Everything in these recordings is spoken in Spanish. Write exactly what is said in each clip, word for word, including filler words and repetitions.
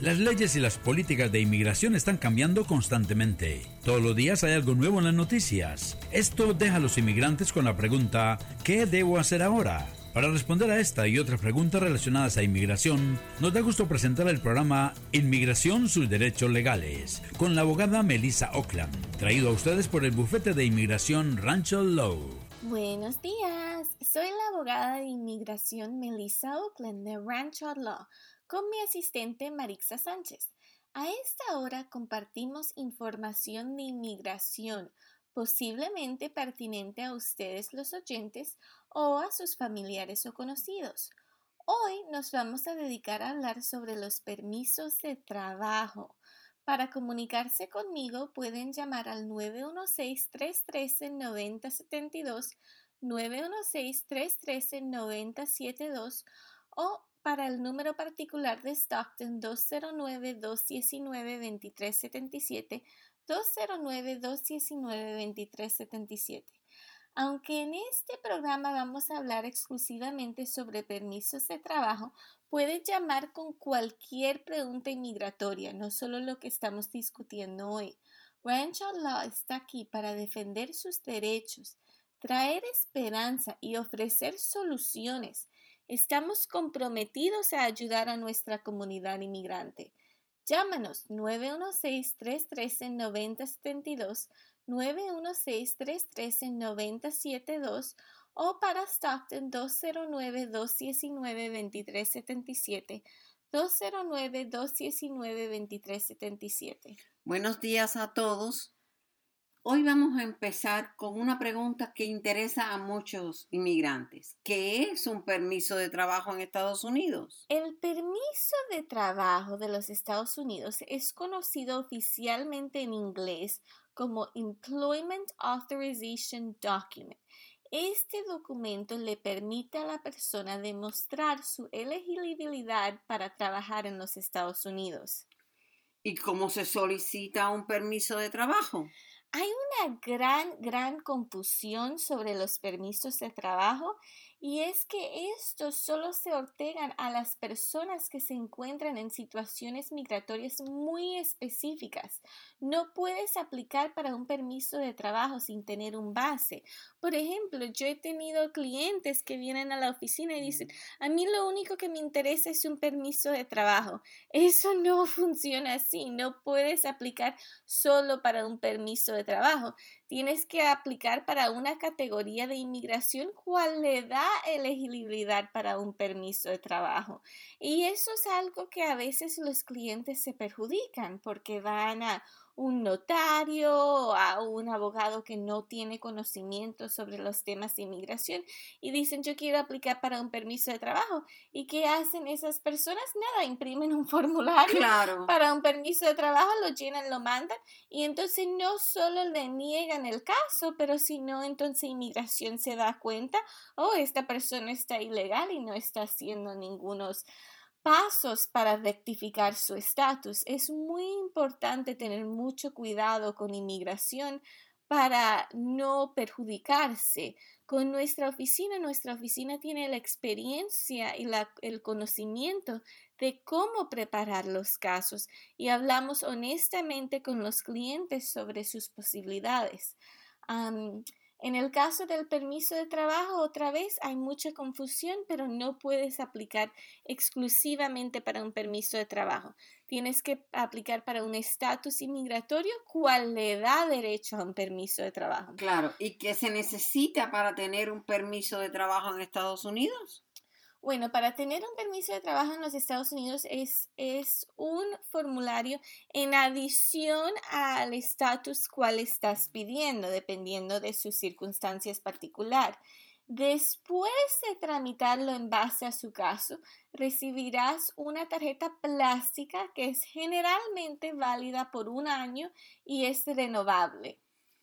Las leyes y las políticas de inmigración están cambiando constantemente. Todos los días hay algo nuevo en las noticias. Esto deja a los inmigrantes con la pregunta, ¿qué debo hacer ahora? Para responder a esta y otras preguntas relacionadas a inmigración, nos da gusto presentar el programa Inmigración, sus derechos legales, con la abogada Melissa Oakland, traído a ustedes por el bufete de inmigración Rancho Law. Buenos días, soy la abogada de inmigración Melissa Oakland de Rancho Law, con mi asistente Marixa Sánchez. A esta hora compartimos información de inmigración, posiblemente pertinente a ustedes los oyentes o a sus familiares o conocidos. Hoy nos vamos a dedicar a hablar sobre los permisos de trabajo. Para comunicarse conmigo pueden llamar al nueve uno seis, tres uno tres, nueve cero siete dos, nueve uno seis, tres uno tres, nueve cero siete dos o para el número particular de Stockton dos cero nueve, dos uno nueve, dos tres siete siete, dos cero nueve, dos uno nueve, dos tres siete siete. Aunque en este programa vamos a hablar exclusivamente sobre permisos de trabajo, puedes llamar con cualquier pregunta inmigratoria, no solo lo que estamos discutiendo hoy. Rancho Law está aquí para defender sus derechos, traer esperanza y ofrecer soluciones. Estamos comprometidos a ayudar a nuestra comunidad inmigrante. Llámanos nueve uno seis, tres uno tres, nueve cero siete dos, nueve uno seis, tres uno tres, nueve cero siete dos o para Stockton dos cero nueve, dos uno nueve, dos tres siete siete, dos cero nueve, dos uno nueve, dos tres siete siete. Buenos días a todos. Hoy vamos a empezar con una pregunta que interesa a muchos inmigrantes. ¿Qué es un permiso de trabajo en Estados Unidos? El permiso de trabajo de los Estados Unidos es conocido oficialmente en inglés como Employment Authorization Document. Este documento le permite a la persona demostrar su elegibilidad para trabajar en los Estados Unidos. ¿Y cómo se solicita un permiso de trabajo? Hay una gran, gran confusión sobre los permisos de trabajo y es que estos solo se otorgan a las personas que se encuentran en situaciones migratorias muy específicas. No puedes aplicar para un permiso de trabajo sin tener un base. Por ejemplo, yo he tenido clientes que vienen a la oficina y dicen, a mí lo único que me interesa es un permiso de trabajo. Eso no funciona así. No puedes aplicar solo para un permiso de trabajo. Tienes que aplicar para una categoría de inmigración cual le da elegibilidad para un permiso de trabajo. Y eso es algo que a veces los clientes se perjudican porque van a un notario o a un abogado que no tiene conocimiento sobre los temas de inmigración y dicen yo quiero aplicar para un permiso de trabajo. ¿Y qué hacen esas personas? Nada, imprimen un formulario Claro. para un permiso de trabajo, lo llenan, lo mandan y entonces no solo le niegan el caso, pero si no, entonces inmigración se da cuenta, oh, esta persona está ilegal y no está haciendo ningunos pasos para rectificar su estatus. Es muy importante tener mucho cuidado con inmigración para no perjudicarse. Con nuestra oficina, nuestra oficina tiene la experiencia y la, el conocimiento de cómo preparar los casos y hablamos honestamente con los clientes sobre sus posibilidades. Um, En el caso del permiso de trabajo, otra vez hay mucha confusión, pero no puedes aplicar exclusivamente para un permiso de trabajo. Tienes que aplicar para un estatus inmigratorio cual le da derecho a un permiso de trabajo. Claro, ¿y qué se necesita para tener un permiso de trabajo en Estados Unidos? Bueno, para tener un permiso de trabajo en los Estados Unidos es, es un formulario en adición al estatus cual estás pidiendo, dependiendo de sus circunstancias particulares. Después de tramitarlo en base a su caso, recibirás una tarjeta plástica que es generalmente válida por un año y es renovable.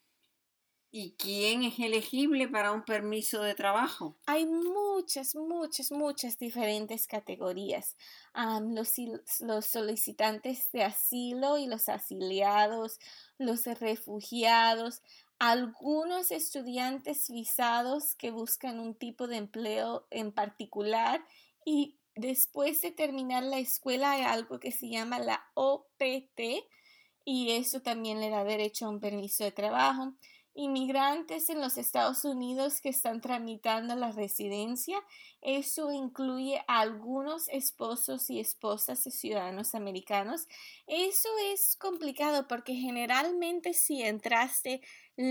¿Y quién es elegible para un permiso de trabajo? Hay muchas, muchas, muchas diferentes categorías. Um, los, los solicitantes de asilo y los asiliados, los refugiados, algunos estudiantes visados que buscan un tipo de empleo en particular y después de terminar la escuela hay algo que se llama la O P T y eso también le da derecho a un permiso de trabajo. Inmigrantes en los Estados Unidos que están tramitando la residencia, eso incluye a algunos esposos y esposas de ciudadanos americanos. Eso es complicado porque generalmente si entraste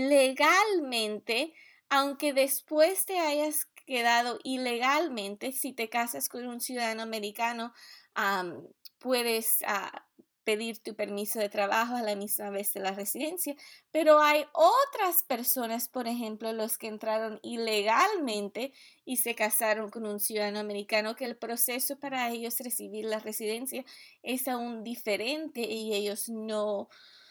legalmente, aunque después te hayas quedado ilegalmente, si te casas con un ciudadano americano, um, puedes uh, pedir tu permiso de trabajo a la misma vez de la residencia, pero hay otras personas, por ejemplo, los que entraron ilegalmente y se casaron con un ciudadano americano, que el proceso para ellos recibir la residencia es aún diferente y ellos no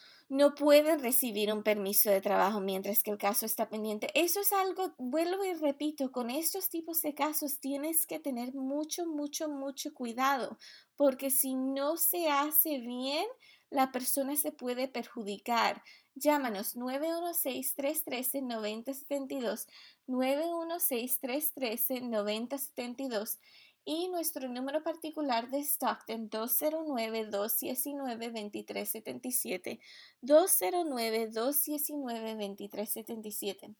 no pueden recibir un permiso de trabajo mientras que el caso está pendiente. Eso es algo, vuelvo y repito, con estos tipos de casos tienes que tener mucho, mucho, mucho cuidado, porque si no se hace bien, la persona se puede perjudicar. Llámanos nueve uno seis, tres uno tres, nueve cero siete dos, nueve uno seis, tres uno tres, nueve cero siete dos y nuestro número particular de Stockton dos cero nueve, dos uno nueve, dos tres siete siete, dos cero nueve, dos uno nueve, dos tres siete siete.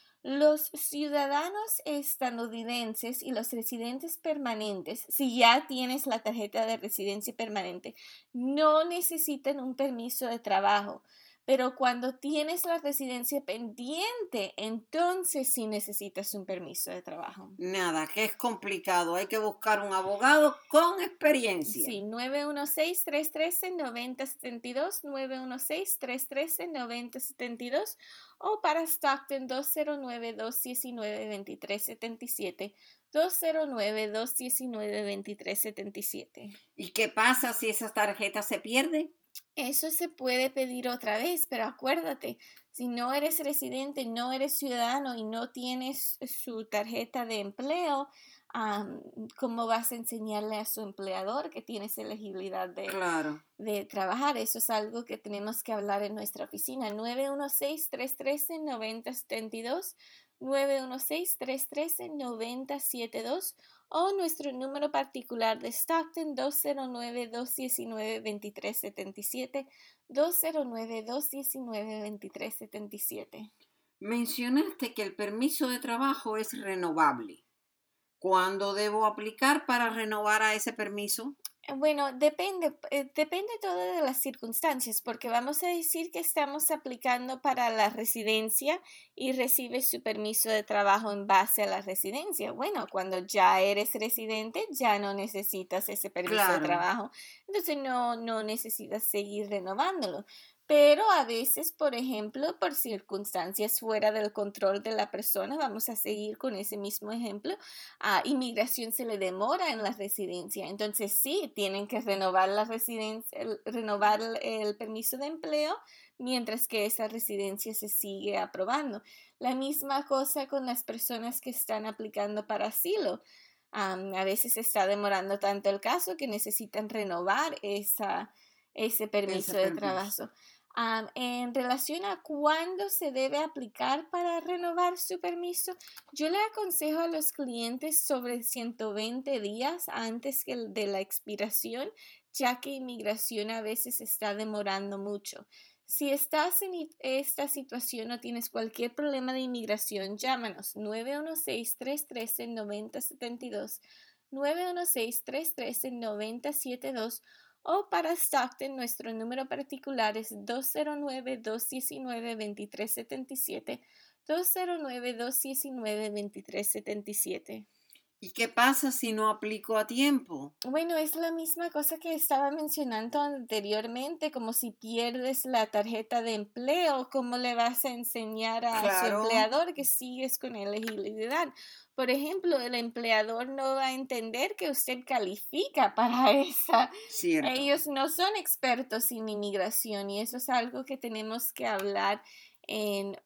Los ciudadanos estadounidenses y los residentes permanentes, si ya tienes la tarjeta de residencia permanente, no necesitan un permiso de trabajo. Pero cuando tienes la residencia pendiente, entonces sí necesitas un permiso de trabajo. Nada, que es complicado. Hay que buscar un abogado con experiencia. Sí, nueve uno seis, tres uno tres, nueve cero siete dos, nueve uno seis, tres uno tres, nueve cero siete dos o para Stockton dos cero nueve, dos uno nueve, dos tres siete siete, dos cero nueve, dos uno nueve, dos tres siete siete. ¿Y qué pasa si esa tarjeta se pierde? Eso se puede pedir otra vez, pero acuérdate, si no eres residente, no eres ciudadano y no tienes su tarjeta de empleo, um, ¿cómo vas a enseñarle a su empleador que tienes elegibilidad de, claro. de trabajar? Eso es algo que tenemos que hablar en nuestra oficina. nueve uno seis, tres uno tres, nueve cero siete dos, nueve uno seis, tres uno tres, nueve cero siete dos o nuestro número particular de Stockton dos cero nueve, dos uno nueve, dos tres siete siete, dos cero nueve, dos uno nueve, dos tres siete siete. Mencionaste que el permiso de trabajo es renovable. ¿Cuándo debo aplicar para renovar a ese permiso? Bueno, depende, eh, depende todo de las circunstancias, porque vamos a decir que estamos aplicando para la residencia y recibes su permiso de trabajo en base a la residencia. Bueno, cuando ya eres residente, ya no necesitas ese permiso claro. de trabajo, entonces no, no necesitas seguir renovándolo. Pero a veces, por ejemplo, por circunstancias fuera del control de la persona, vamos a seguir con ese mismo ejemplo, a inmigración se le demora en la residencia. Entonces sí, tienen que renovar la residencia, el, renovar el, el permiso de empleo mientras que esa residencia se sigue aprobando. La misma cosa con las personas que están aplicando para asilo. Um, a veces está demorando tanto el caso que necesitan renovar esa, ese permiso ese de permiso. trabajo. Um, en relación a cuándo se debe aplicar para renovar su permiso, yo le aconsejo a los clientes sobre ciento veinte días antes que de la expiración, ya que inmigración a veces está demorando mucho. Si estás en esta situación o tienes cualquier problema de inmigración, llámanos nueve uno seis, tres uno tres, nueve cero siete dos, nueve uno seis, tres uno tres, nueve cero siete dos o para Stockton nuestro número particular es dos cero nueve, dos uno nueve, dos tres siete siete, dos cero nueve, dos uno nueve, dos tres siete siete. ¿Y qué pasa si no aplico a tiempo? Bueno, es la misma cosa que estaba mencionando anteriormente, como si pierdes la tarjeta de empleo, ¿cómo le vas a enseñar a claro. su empleador que sigues con elegibilidad? Por ejemplo, el empleador no va a entender que usted califica para esa. Cierto. Ellos no son expertos en inmigración y eso es algo que tenemos que hablar en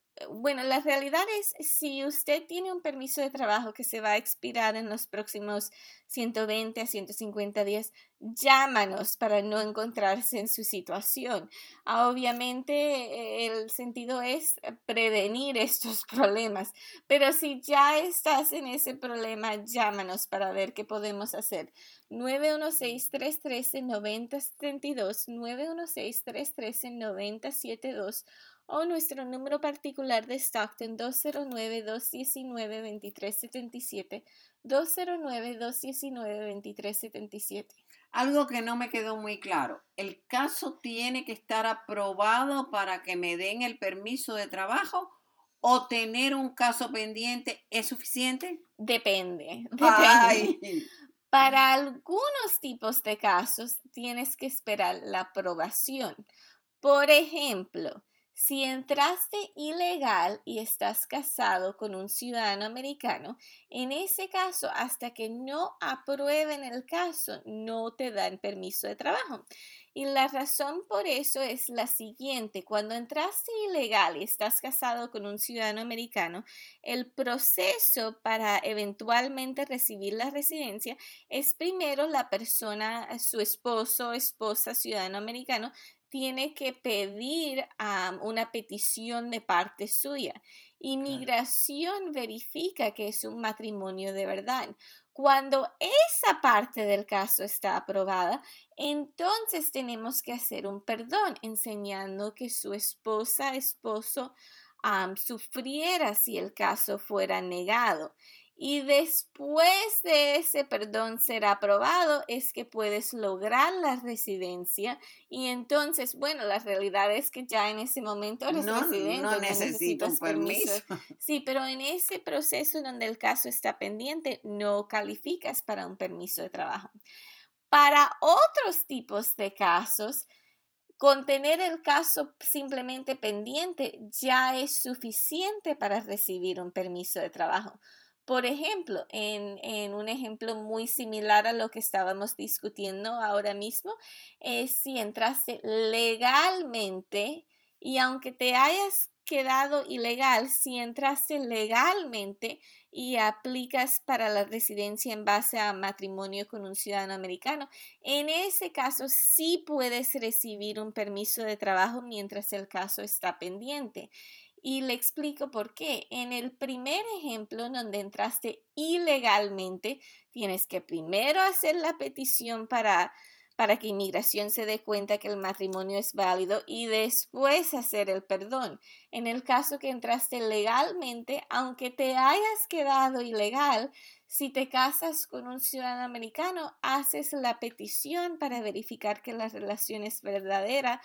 Bueno, la realidad es, si usted tiene un permiso de trabajo que se va a expirar en los próximos ciento veinte a ciento cincuenta días, llámanos para no encontrarse en su situación. Ah, obviamente, eh, el sentido es prevenir estos problemas, pero si ya estás en ese problema, llámanos para ver qué podemos hacer. nueve uno seis, tres uno tres, nueve cero siete dos, nueve uno seis, tres uno tres, nueve cero siete dos o nuestro número particular de Stockton dos cero nueve, dos uno nueve, dos tres siete siete, dos cero nueve, dos uno nueve, dos tres siete siete. Algo que no me quedó muy claro, ¿el caso tiene que estar aprobado para que me den el permiso de trabajo o tener un caso pendiente es suficiente? Depende, depende. Ay. Para algunos tipos de casos tienes que esperar la aprobación. Por ejemplo, si entraste ilegal y estás casado con un ciudadano americano, en ese caso, hasta que no aprueben el caso, no te dan permiso de trabajo. Y la razón por eso es la siguiente: cuando entraste ilegal y estás casado con un ciudadano americano, el proceso para eventualmente recibir la residencia es primero la persona, su esposo, esposa, ciudadano americano, tiene que pedir um, una petición de parte suya. Inmigración verifica que es un matrimonio de verdad. Cuando esa parte del caso está aprobada, entonces tenemos que hacer un perdón, enseñando que su esposa, esposo, um, sufriera si el caso fuera negado. Y después de ese perdón ser aprobado es que puedes lograr la residencia. Y entonces, bueno, la realidad es que ya en ese momento eres No, residente, no no necesito un necesitas permiso. permiso. Sí, pero en ese proceso donde el caso está pendiente, no calificas para un permiso de trabajo. Para otros tipos de casos, con tener el caso simplemente pendiente ya es suficiente para recibir un permiso de trabajo. Por ejemplo, en, en un ejemplo muy similar a lo que estábamos discutiendo ahora mismo, es si entraste legalmente y aunque te hayas quedado ilegal, si entraste legalmente y aplicas para la residencia en base a matrimonio con un ciudadano americano, en ese caso sí puedes recibir un permiso de trabajo mientras el caso está pendiente. Y le explico por qué. En el primer ejemplo, donde entraste ilegalmente, tienes que primero hacer la petición para, para que inmigración se dé cuenta que el matrimonio es válido y después hacer el perdón. En el caso que entraste legalmente, aunque te hayas quedado ilegal, si te casas con un ciudadano americano, haces la petición para verificar que la relación es verdadera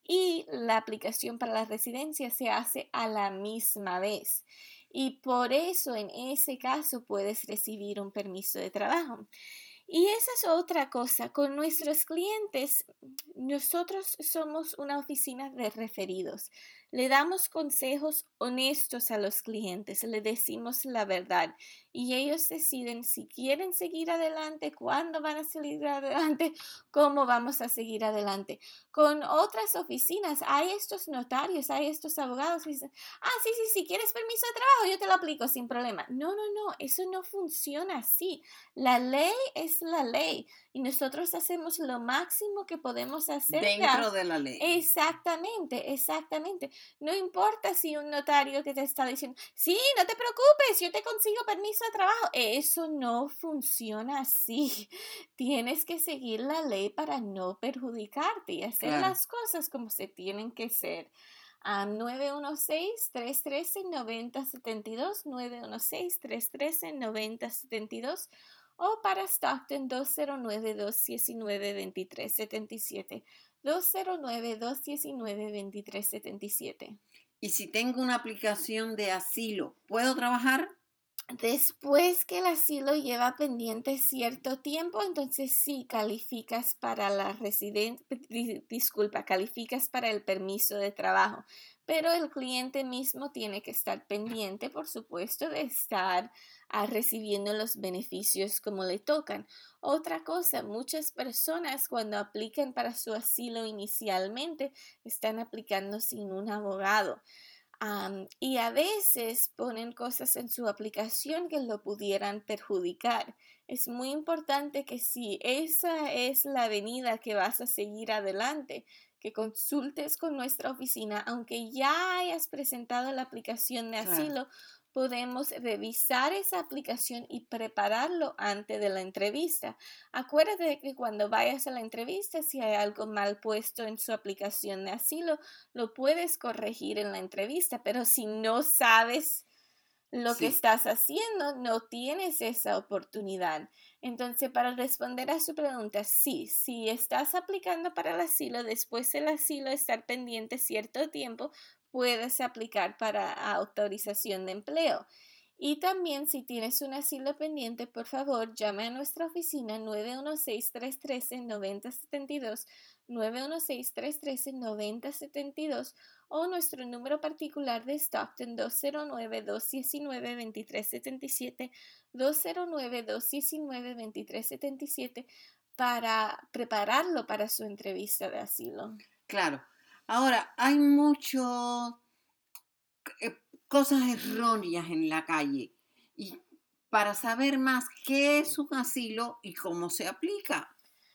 y la aplicación para la residencia se hace a la misma vez. Y por eso en ese caso puedes recibir un permiso de trabajo. Y esa es otra cosa. Con nuestros clientes, nosotros somos una oficina de referidos. Le damos consejos honestos a los clientes, le decimos la verdad y ellos deciden si quieren seguir adelante, cuándo van a seguir adelante, cómo vamos a seguir adelante. Con otras oficinas hay estos notarios, hay estos abogados que dicen, ah, sí, sí, si quieres permiso de trabajo, yo te lo aplico sin problema. No, no, no, eso no funciona así. La ley es la ley y nosotros hacemos lo máximo que podemos hacer dentro de la ley. Exactamente, exactamente. No importa si un notario que te está diciendo, sí, no te preocupes, yo te consigo permiso de trabajo. Eso no funciona así. Tienes que seguir la ley para no perjudicarte y hacer Claro. las cosas como se tienen que ser. Um, nueve uno seis, tres uno tres, nueve cero siete dos, nueve uno seis, tres uno tres, nueve cero siete dos o para Stockton dos cero nueve, dos uno nueve, dos tres siete siete, dos cero nueve, dos uno nueve, dos tres siete siete. Y si tengo una aplicación de asilo, ¿puedo trabajar? Después que el asilo lleva pendiente cierto tiempo, entonces sí calificas para la residencia, disculpa, calificas para el permiso de trabajo, pero el cliente mismo tiene que estar pendiente, por supuesto, de estar uh, recibiendo los beneficios como le tocan. Otra cosa, muchas personas cuando aplican para su asilo inicialmente están aplicando sin un abogado. Um, y a veces ponen cosas en su aplicación que lo pudieran perjudicar. Es muy importante que si esa es la avenida que vas a seguir adelante, que consultes con nuestra oficina, aunque ya hayas presentado la aplicación de Claro. asilo, podemos revisar esa aplicación y prepararlo antes de la entrevista. Acuérdate de que cuando vayas a la entrevista, si hay algo mal puesto en su aplicación de asilo, lo puedes corregir en la entrevista, pero si no sabes lo que Sí, estás haciendo, no tienes esa oportunidad. Entonces, para responder a su pregunta, sí, si estás aplicando para el asilo, después del asilo estar pendiente cierto tiempo, puedes aplicar para autorización de empleo. Y también si tienes un asilo pendiente, por favor, llame a nuestra oficina nueve uno seis, tres uno tres, nueve cero siete dos, nueve uno seis, tres uno tres, nueve cero siete dos o nuestro número particular de Stockton dos cero nueve, dos uno nueve, dos tres siete siete, dos cero nueve, dos uno nueve, dos tres siete siete para prepararlo para su entrevista de asilo. claro. Ahora, hay muchas eh, cosas erróneas en la calle. Y para saber más qué es un asilo y cómo se aplica.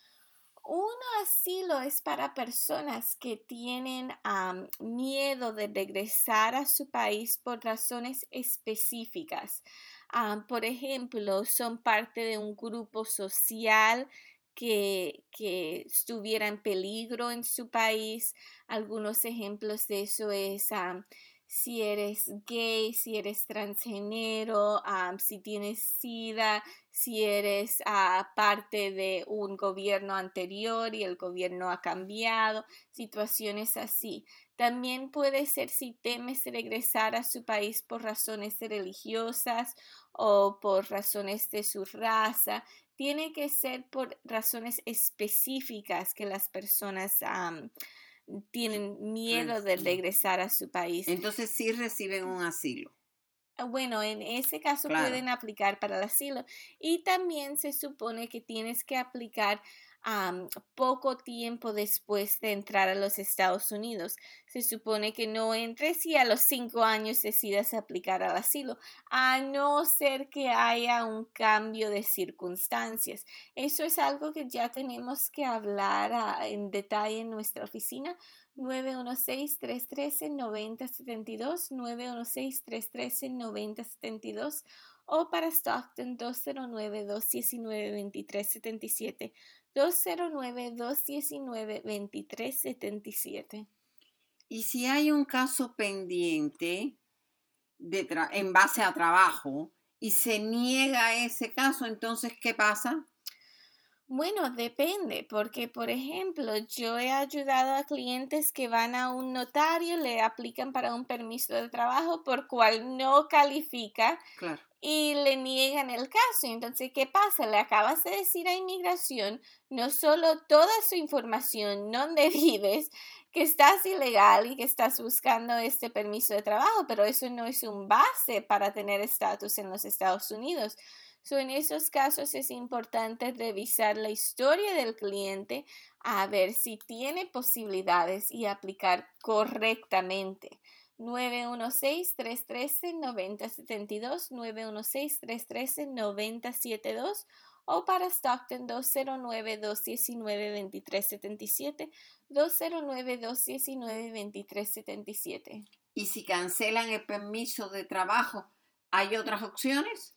Un asilo es para personas que tienen um, miedo de regresar a su país por razones específicas. Um, por ejemplo, son parte de un grupo social que, que estuviera en peligro en su país. Algunos ejemplos de eso es um, si eres gay, si eres transgénero, um, si tienes SIDA, si eres uh, parte de un gobierno anterior y el gobierno ha cambiado, situaciones así. También puede ser si temes regresar a su país por razones religiosas o por razones de su raza. Tiene que ser por razones específicas que las personas um, tienen miedo de regresar a su país. Entonces sí reciben un asilo. Bueno, en ese caso Claro. pueden aplicar para el asilo y también se supone que tienes que aplicar um, poco tiempo después de entrar a los Estados Unidos. Se supone que no entres y a los cinco años decidas aplicar al asilo, a no ser que haya un cambio de circunstancias. Eso es algo que ya tenemos que hablar uh, en detalle en nuestra oficina. nueve uno seis, tres uno tres, nueve cero siete dos, nueve uno seis, tres uno tres, nueve cero siete dos o para Stockton dos cero nueve, dos uno nueve, dos tres siete siete, dos cero nueve, dos uno nueve, dos tres siete siete. Y si hay un caso pendiente de tra- en base a trabajo y se niega ese caso, entonces, ¿qué pasa? Bueno, depende, porque por ejemplo, yo he ayudado a clientes que van a un notario, le aplican para un permiso de trabajo por cual no califica Claro. y le niegan el caso. Entonces, ¿qué pasa? Le acabas de decir a inmigración no solo toda su información, dónde vives, que estás ilegal y que estás buscando este permiso de trabajo, pero eso no es un base para tener estatus en los Estados Unidos. So, en esos casos es importante revisar la historia del cliente a ver si tiene posibilidades y aplicar correctamente. nueve uno seis, tres uno tres, nueve cero siete dos, nueve uno seis, tres uno tres, nueve cero siete dos o para Stockton dos cero nueve, dos uno nueve, dos tres siete siete, dos cero nueve, dos uno nueve, dos tres siete siete. Y si cancelan el permiso de trabajo, ¿hay otras opciones?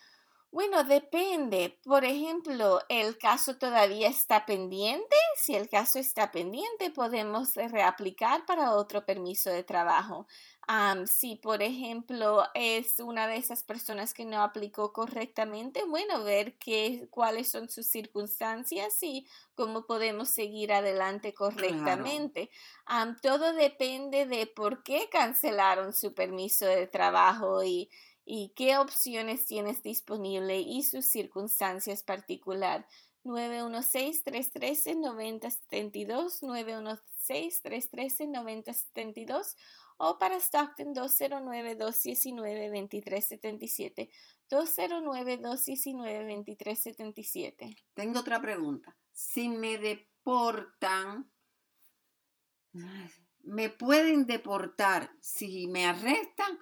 Bueno, depende. Por ejemplo, el caso todavía está pendiente. Si el caso está pendiente, podemos reaplicar para otro permiso de trabajo. Um, si, por ejemplo, es una de esas personas que no aplicó correctamente, bueno, ver qué, cuáles son sus circunstancias y cómo podemos seguir adelante correctamente. Claro. Um, todo depende de por qué cancelaron su permiso de trabajo y y qué opciones tienes disponible y sus circunstancias particular. nueve uno seis, tres uno tres, nueve cero siete dos, nueve uno seis, tres uno tres, nueve cero siete dos o para Stockton dos cero nueve, dos uno nueve, dos tres siete siete, dos cero nueve, dos uno nueve, dos tres siete siete. Tengo otra pregunta. Si me deportan, ¿Me pueden deportar si me arrestan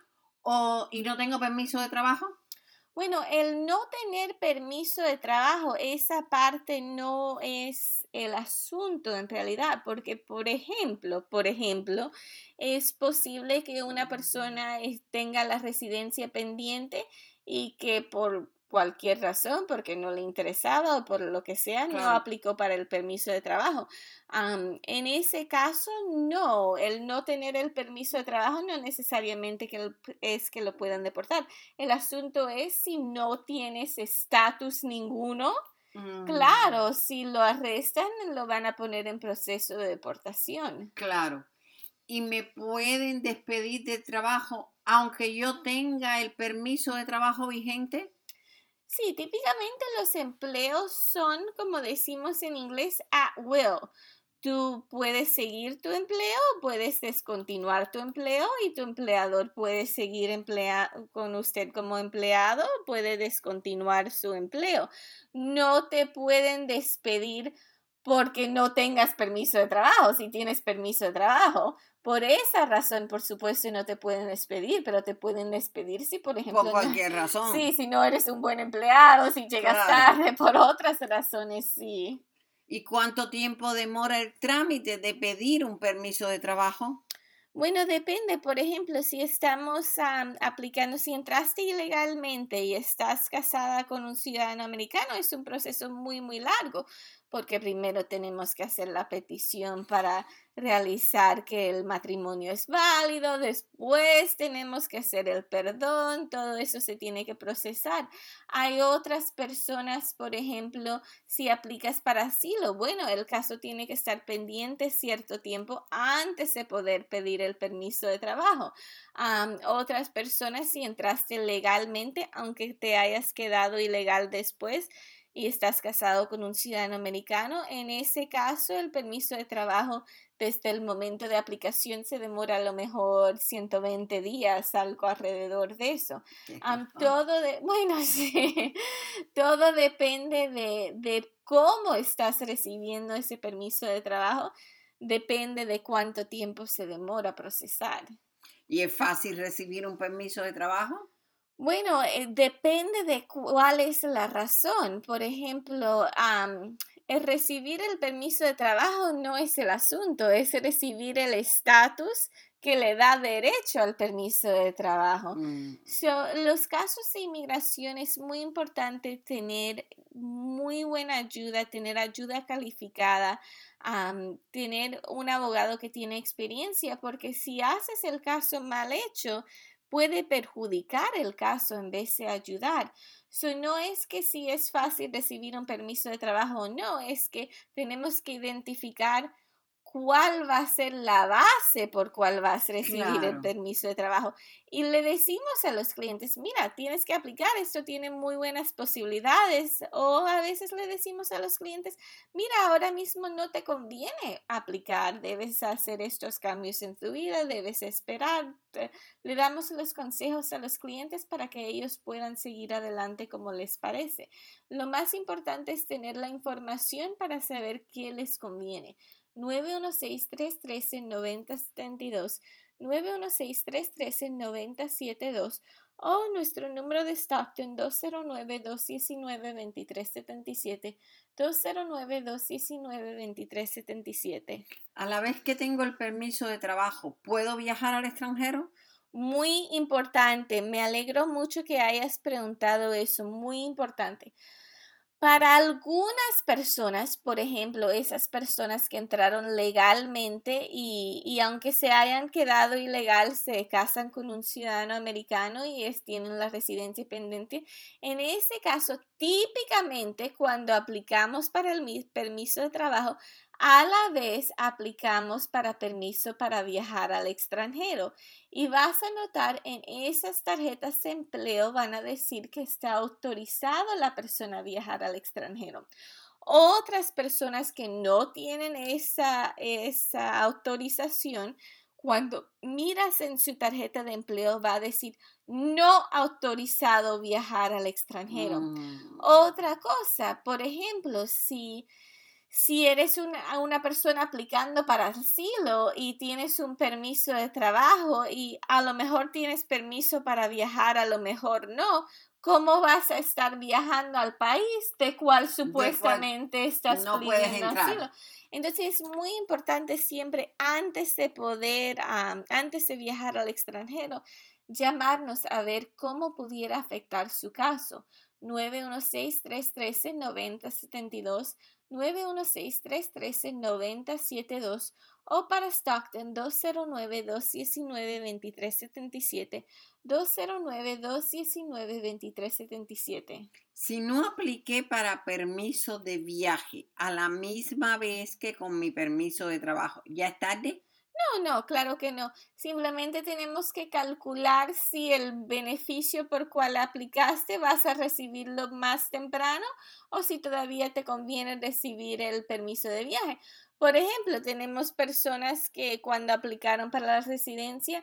o y no tengo permiso de trabajo? Bueno, el no tener permiso de trabajo, esa parte no es el asunto en realidad, porque por ejemplo, por ejemplo, es posible que una persona eh, tenga la residencia pendiente y que por cualquier razón, porque no le interesaba o por lo que sea, no Claro. aplicó para el permiso de trabajo. Am, en ese caso, no, el no tener el permiso de trabajo no necesariamente que el- es que lo puedan deportar. El asunto es si no tienes estatus ninguno. Mm, Claro, si lo arrestan, lo van a poner en proceso de deportación. claro. ¿Y me pueden despedir del trabajo aunque yo tenga el permiso de trabajo vigente? Sí, típicamente los empleos son, como decimos en inglés, at will. Tú puedes seguir tu empleo, puedes descontinuar tu empleo y tu empleador puede seguir emplea- con usted como empleado, puede descontinuar su empleo. No te pueden despedir porque no tengas permiso de trabajo, si tienes permiso de trabajo. Por esa razón, por supuesto, no te pueden despedir, pero te pueden despedir si, por Por ejemplo, no, cualquier razón. sí, si no eres un buen empleado, si llegas Claro. tarde, por otras razones, sí. ¿Y cuánto tiempo demora el trámite de pedir un permiso de trabajo? Bueno, depende. Por ejemplo, si estamos am, aplicando, si entraste ilegalmente y estás casada con un ciudadano americano, es un proceso muy, muy largo, porque primero tenemos que hacer la petición para realizar que el matrimonio es válido, después tenemos que hacer el perdón, todo eso se tiene que procesar. Hay otras personas, por ejemplo, si aplicas para asilo, bueno, el caso tiene que estar pendiente cierto tiempo antes de poder pedir el permiso de trabajo. Am, otras personas, si entraste legalmente, aunque te hayas quedado ilegal después y estás casado con un ciudadano americano, en ese caso el permiso de trabajo desde el momento de aplicación se demora a lo mejor ciento veinte días, algo alrededor de eso. Qué Am, cosa. todo de, bueno, sí, todo depende de, de cómo estás recibiendo ese permiso de trabajo, depende de cuánto tiempo se demora procesar. ¿Y es fácil recibir un permiso de trabajo? Bueno, eh, depende de cuál es la razón. Por ejemplo, am, el recibir el permiso de trabajo no es el asunto, es recibir el estatus que le da derecho al permiso de trabajo. Mm, So, los casos de inmigración es muy importante tener muy buena ayuda, tener ayuda calificada, am, tener un abogado que tiene experiencia, porque si haces el caso mal hecho, puede perjudicar el caso en vez de ayudar. So, no es que si es fácil recibir un permiso de trabajo o no, es que tenemos que identificar cuál va a ser la base por cuál vas a recibir el claro. permiso de trabajo. Y le decimos a los clientes, mira, tienes que aplicar, esto tiene muy buenas posibilidades. O a veces le decimos a los clientes, mira, ahora mismo no te conviene aplicar, debes hacer estos cambios en tu vida, debes esperar. Te- Le damos los consejos a los clientes para que ellos puedan seguir adelante como les parece. Lo más importante es tener la información para saber qué les conviene. nueve uno seis, tres uno tres, nueve cero siete dos, nueve uno seis, tres uno tres, nueve cero siete dos o nuestro número de Stockton dos cero nueve, dos uno nueve, dos tres siete siete, dos cero nueve, dos uno nueve, dos tres siete siete. A la vez que tengo el permiso de trabajo, ¿puedo viajar al extranjero? Muy importante, me alegro mucho que hayas preguntado eso, muy importante. Para algunas personas, por ejemplo, esas personas que entraron legalmente y, y aunque se hayan quedado ilegal, se casan con un ciudadano americano y es- tienen la residencia pendiente, en ese caso, típicamente cuando aplicamos para el mi- permiso de trabajo, a la vez aplicamos para permiso para viajar al extranjero. Y vas a notar en esas tarjetas de empleo van a decir que está autorizado la persona a viajar al extranjero. Otras personas que no tienen esa, esa autorización, cuando miras en su tarjeta de empleo va a decir no autorizado viajar al extranjero. Mm, Otra cosa, por ejemplo, si Si eres una, una persona aplicando para asilo y tienes un permiso de trabajo y a lo mejor tienes permiso para viajar, a lo mejor no, ¿cómo vas a estar viajando al país de cual supuestamente estás no pidiendo asilo? Entonces es muy importante siempre antes de poder, um, antes de viajar al extranjero, llamarnos a ver cómo pudiera afectar su caso. nueve uno seis, tres uno tres, nueve cero siete dos, nueve uno seis, tres uno tres, nueve cero siete dos o para Stockton dos cero nueve, dos uno nueve, dos tres siete siete, dos cero nueve, dos uno nueve, dos tres siete siete. Si no apliqué para permiso de viaje a la misma vez que con mi permiso de trabajo, ¿ya es tarde? No, no, claro que no. Simplemente tenemos que calcular si el beneficio por cual aplicaste vas a recibirlo más temprano o si todavía te conviene recibir el permiso de viaje. Por ejemplo, tenemos personas que cuando aplicaron para la residencia,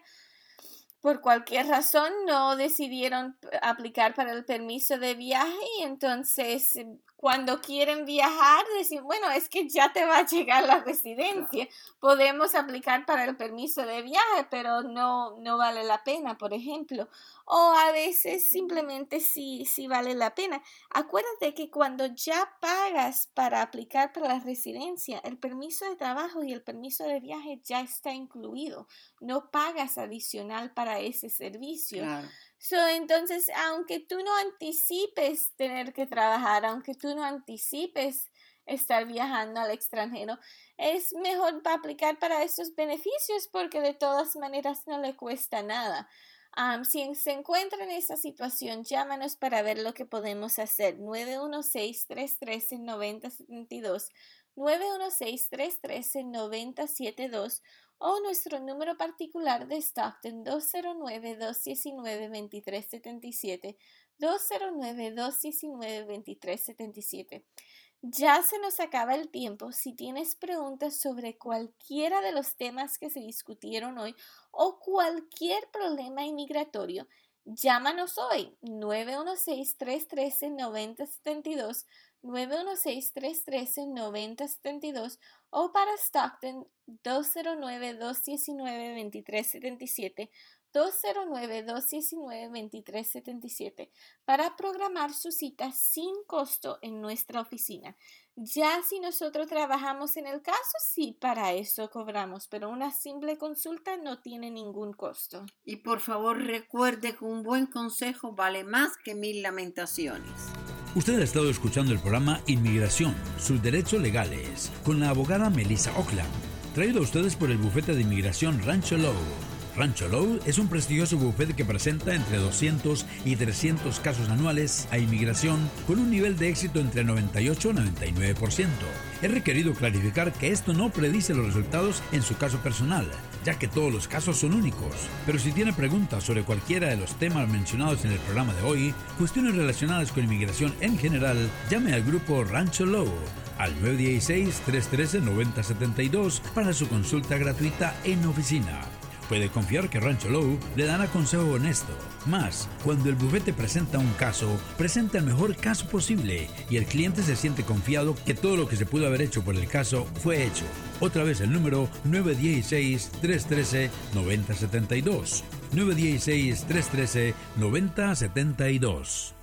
por cualquier razón no decidieron aplicar para el permiso de viaje y entonces cuando quieren viajar decir, bueno, es que ya te va a llegar la residencia, podemos aplicar para el permiso de viaje, pero no, no vale la pena, por ejemplo. O a veces simplemente sí, sí vale la pena. Acuérdate que cuando ya pagas para aplicar para la residencia, el permiso de trabajo y el permiso de viaje ya está incluido. No pagas adicional para ese servicio. Claro. So, entonces, aunque tú no anticipes tener que trabajar, aunque tú no anticipes estar viajando al extranjero, es mejor aplicar para estos beneficios porque de todas maneras no le cuesta nada. Um, si se encuentra en esa situación, llámanos para ver lo que podemos hacer. nueve uno seis, tres uno tres, nueve cero siete dos, nueve uno seis, tres uno tres, nueve cero siete dos o nuestro número particular de Stockton dos cero nueve, dos uno nueve, dos tres siete siete, dos cero nueve, dos uno nueve, dos tres siete siete. Ya se nos acaba el tiempo. Si tienes preguntas sobre cualquiera de los temas que se discutieron hoy o cualquier problema inmigratorio, llámanos hoy nueve uno seis, tres uno tres, nueve cero siete dos, nueve uno seis, tres uno tres, nueve cero siete dos o para Stockton dos cero nueve, dos uno nueve, dos tres siete siete, dos cero nueve, dos uno nueve, dos tres siete siete para programar su cita sin costo en nuestra oficina. Ya si nosotros trabajamos en el caso, sí, para eso cobramos, pero una simple consulta no tiene ningún costo. Y por favor recuerde que un buen consejo vale más que mil lamentaciones. Usted ha estado escuchando el programa Inmigración, sus derechos legales, con la abogada Melissa Oakland, traído a ustedes por el bufete de inmigración Rancho Law. Rancho Law es un prestigioso bufete que presenta entre doscientos y trescientos casos anuales a inmigración con un nivel de éxito entre noventa y ocho y noventa y nueve por ciento. Es requerido clarificar que esto no predice los resultados en su caso personal, ya que todos los casos son únicos. Pero si tiene preguntas sobre cualquiera de los temas mencionados en el programa de hoy, cuestiones relacionadas con inmigración en general, llame al grupo Rancho Law al nueve uno seis, tres uno tres, nueve cero siete dos para su consulta gratuita en oficina. Puede confiar que Rancho Law le dará consejo honesto. Más, cuando el bufete presenta un caso, presenta el mejor caso posible y el cliente se siente confiado que todo lo que se pudo haber hecho por el caso fue hecho. Otra vez el número nueve uno seis, tres uno tres, nueve cero siete dos. nueve uno seis, tres uno tres, nueve cero siete dos.